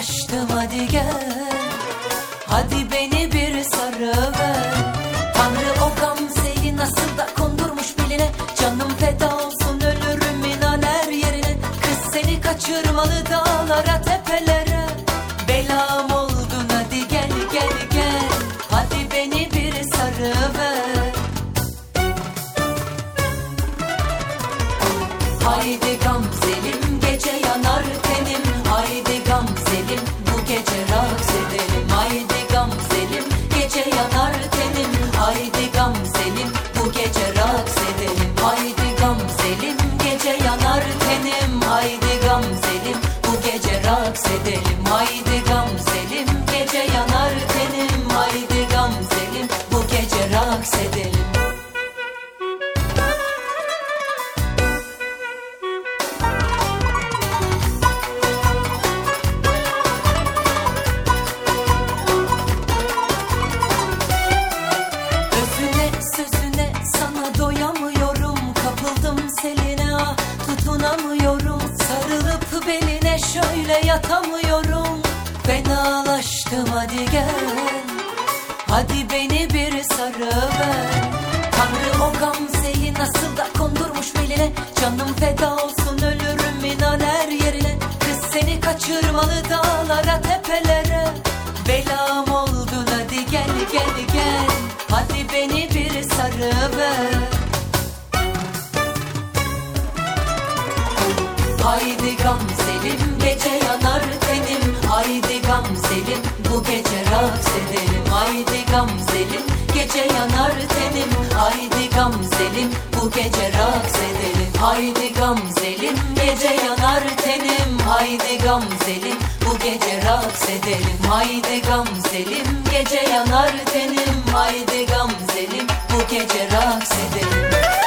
Fenalaştım hadi gel, hadi beni bir sarıver. Tanrı o gamzeyi nasıl da kondurmuş beline. Canım feda olsun ölürüm inan her yerine. Kız seni kaçırmalı dağlara tepelere. Belam oldun hadi gel gel gel, hadi beni bir sarıver. Haydi gamzelim gece yanar tenim, haydi gamzelim bu gece raks edelim. Haydi gamzelim gece yanar tenim, haydi gamzelim bu gece raks edelim. Haydi gamzelim gece yanar tenim, haydi gamzelim bu gece raks edelim. Haydi gamzelim gece yanar tenim, haydi gamzelim bu gece raks edelim. Sözüne sana doyamıyorum, kapıldım seline ah tutunamıyorum. Sarılıp beline şöyle yatamıyorum. Fenalaştım hadi gel, hadi beni bir sarıver. Tanrı o gamzeyi nasıl da kondurmuş beline. Canım feda olsun ölürüm inan her yerine. Kız seni kaçırmalı dağlara tepelere. Belam oldun hadi gel gel gel, hadi beni bir sarıver. Haydi gamzelim gece yanar tenim, haydi gamzelim bu gece raks edelim. Haydi gamzelim gece yanar tenim, haydi gamzelim bu gece raks edelim. Haydi gamzelim gece yanar tenim, haydi gamzelim bu gece raks edelim. Haydi gamzelim gece yanar tenim, haydi gamzelim bu gece raks edelim.